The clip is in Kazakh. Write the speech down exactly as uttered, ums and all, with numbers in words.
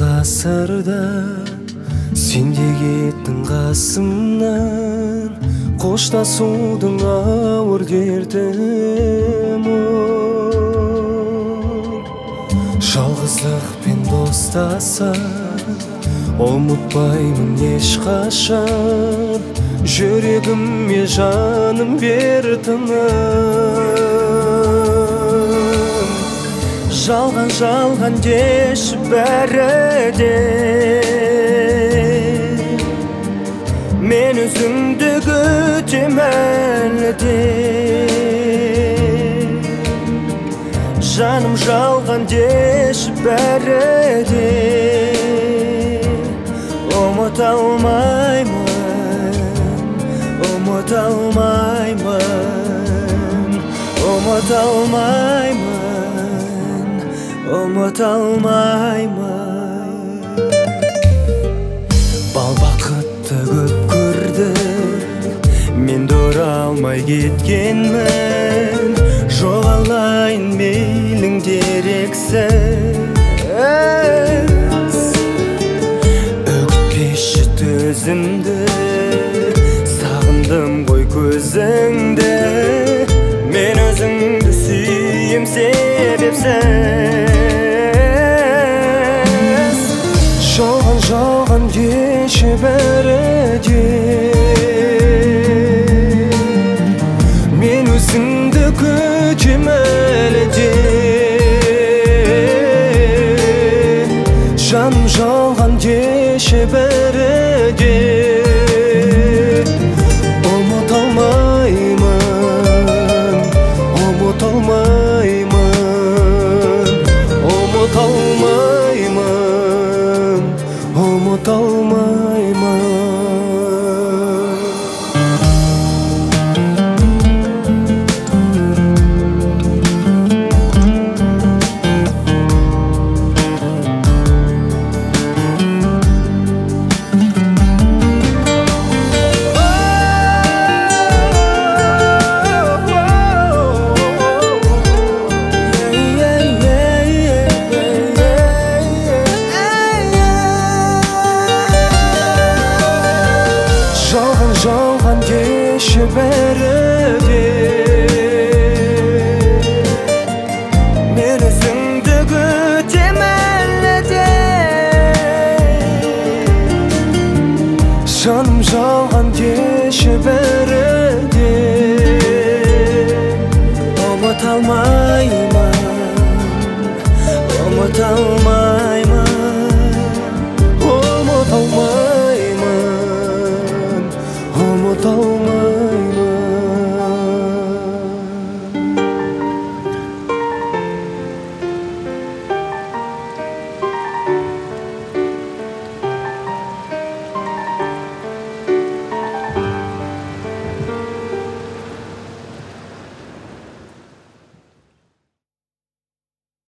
ғасырда сен де кеттің қасымнан, қоштасудың ауыр дертім ол. Жалғыздықпен достаса ұмытпаймын ешқашан, жүрегіме жаным бертінім. Жалған жалған деші бәрі де, мен өзіңді күтем әлі де. Жаным жалған деші бәрі де, ұмыта алмаймын, ұмыта алмаймын, ұмыта алмаймын, ұмыта алмаймын. Бал бақытты көп көрдім, мен оралмай кеткенмін. Жоғалайын мейлің дерексіз, үгітпеші төзімді, сағындым ғой көзіңді. Мен өзіңді сүйем себепсіз. Жалған жалған деші бәрі де, мен өзіңді күтем әлі де. Жаным жалған деші бәрі де, ұмыта алмаймын, ұмыта алмаймын, ұмыта алмаймын, ұмыта алмаймын. Жалған деші бәрі де, мен өзіңді күтем әлі де. Жаным жалған деші бәрі де, ұмыта алмаймын, ұмыта алмаймын.